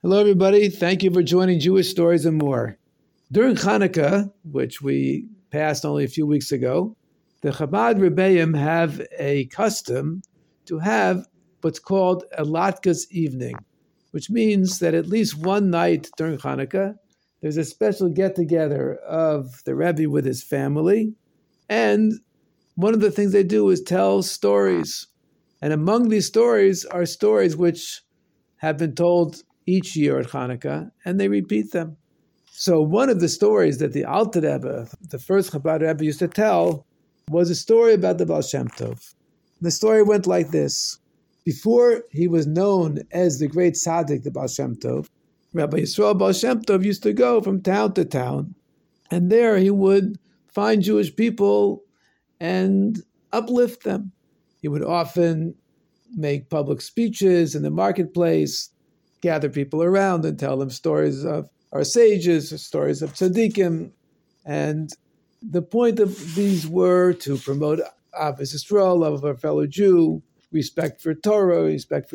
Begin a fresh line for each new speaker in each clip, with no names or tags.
Hello, everybody. Thank you for joining Jewish Stories and More. During Hanukkah, which we passed only a few weeks ago, the Chabad Rebbeim have a custom to have what's called a Latkes evening, which means that at least one night during Hanukkah, there's a special get-together of the Rebbe with his family, and one of the things they do is tell stories. And among these stories are stories which have been told each year at Hanukkah, and they repeat them. So one of the stories that the Alter Rebbe, the first Chabad Rebbe, used to tell was a story about the Baal Shem Tov. The story went like this. Before he was known as the great tzaddik, the Baal Shem Tov, Rabbi Yisrael Baal Shem Tov used to go from town to town, and there he would find Jewish people and uplift them. He would often make public speeches in the marketplace, gather people around and tell them stories of our sages, stories of tzaddikim. And the point of these were to promote Ahavas Yisrael, love of our fellow Jew, respect for Torah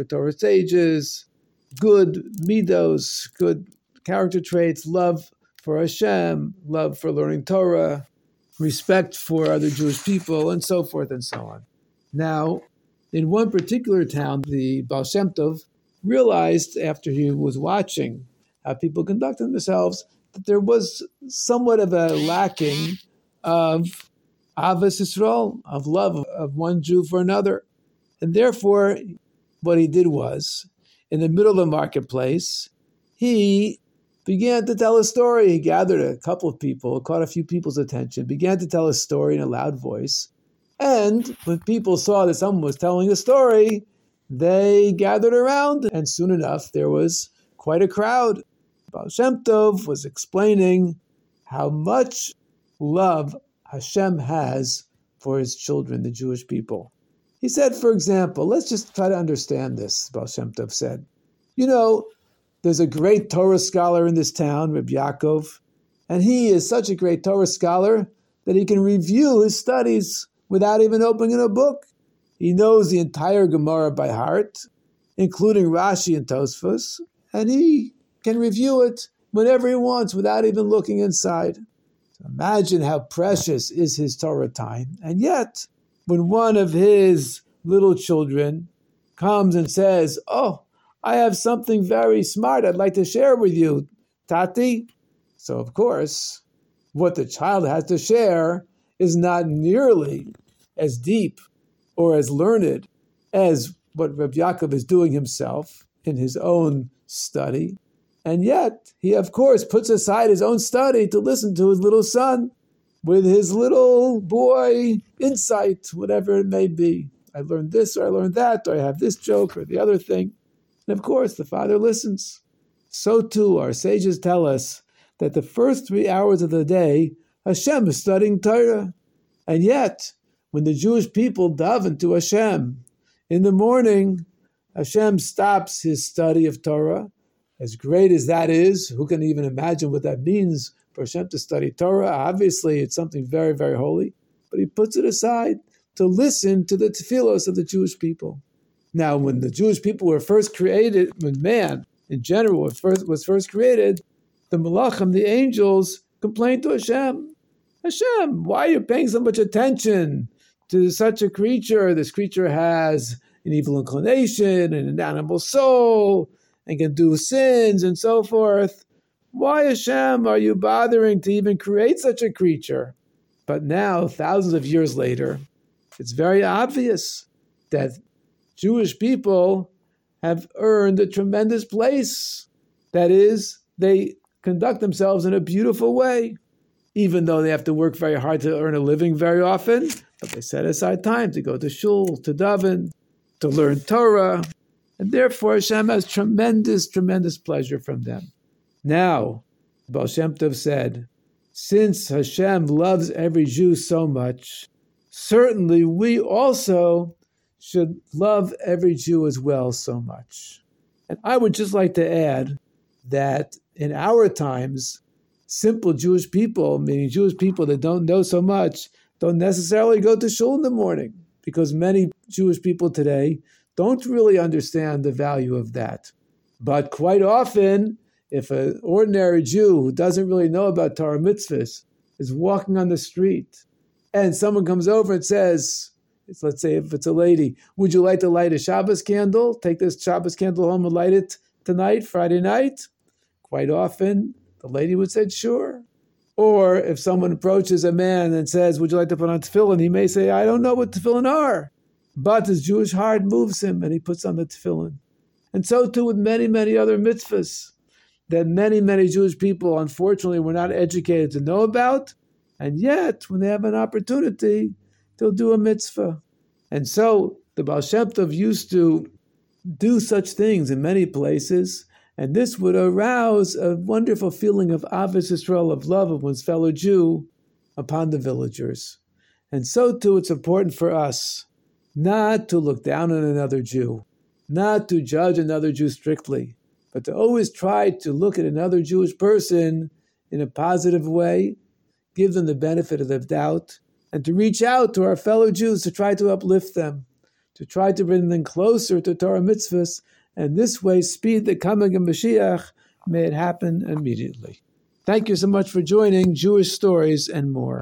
sages, good midos, good character traits, love for Hashem, love for learning Torah, respect for other Jewish people, and so forth and so on. Now, in one particular town, the Baal Shem Tov realized after he was watching how people conducted themselves that there was somewhat of a lacking of Ahavas Yisrael, of love of one Jew for another. And therefore, what he did was, in the middle of the marketplace, he began to tell a story. He gathered a couple of people, caught a few people's attention, began to tell a story in a loud voice. And when people saw that someone was telling a story, they gathered around, and soon enough, there was quite a crowd. Baal Shem Tov was explaining how much love Hashem has for his children, the Jewish people. He said, for example, let's just try to understand this, Baal Shem Tov said. You know, there's a great Torah scholar in this town, Reb Yaakov, and he is such a great Torah scholar that he can review his studies without even opening a book. He knows the entire Gemara by heart, including Rashi and Tosfos, and he can review it whenever he wants without even looking inside. So imagine how precious is his Torah time. And yet, when one of his little children comes and says, "Oh, I have something very smart I'd like to share with you, Tati." So of course, what the child has to share is not nearly as deep or as learned as what Reb Yaakov is doing himself in his own study. And yet, he of course puts aside his own study to listen to his little son with his little boy insight, whatever it may be. I learned this or I learned that, or I have this joke or the other thing. And of course, the father listens. So too, our sages tell us that the first 3 hours of the day, Hashem is studying Torah. And yet, when the Jewish people daven to Hashem in the morning, Hashem stops his study of Torah. As great as that is, who can even imagine what that means for Hashem to study Torah? Obviously, it's something very, very holy. But he puts it aside to listen to the tefillos of the Jewish people. Now, when the Jewish people were first created, when man in general was first created, the malachim, the angels, complained to Hashem. Hashem, why are you paying so much attention to such a creature? This creature has an evil inclination and an animal soul and can do sins and so forth. Why, Hashem, are you bothering to even create such a creature? But now, thousands of years later, it's very obvious that Jewish people have earned a tremendous place. That is, they conduct themselves in a beautiful way, even though they have to work very hard to earn a living very often, but they set aside time to go to shul, to daven, to learn Torah, and therefore Hashem has tremendous, tremendous pleasure from them. Now, Baal Shem Tov said, since Hashem loves every Jew so much, certainly we also should love every Jew as well so much. And I would just like to add that in our times, simple Jewish people, meaning Jewish people that don't know so much, don't necessarily go to shul in the morning, because many Jewish people today don't really understand the value of that. But quite often, if an ordinary Jew who doesn't really know about Torah mitzvahs is walking on the street and someone comes over and says, let's say if it's a lady, would you like to light a Shabbos candle? Take this Shabbos candle home and light it tonight, Friday night? Quite often, the lady would say, sure. Or if someone approaches a man and says, would you like to put on tefillin? He may say, I don't know what tefillin are. But his Jewish heart moves him and he puts on the tefillin. And so too with many, many other mitzvahs that many, many Jewish people, unfortunately, were not educated to know about. And yet, when they have an opportunity, they'll do a mitzvah. And so the Baal Shem Tov used to do such things in many places, and this would arouse a wonderful feeling of Ahavas Yisrael, of love of one's fellow Jew, upon the villagers. And so too, it's important for us not to look down on another Jew, not to judge another Jew strictly, but to always try to look at another Jewish person in a positive way, give them the benefit of the doubt, and to reach out to our fellow Jews to try to uplift them, to try to bring them closer to Torah mitzvahs, and this way speed the coming of Mashiach. May it happen immediately. Thank you so much for joining Jewish Stories and More.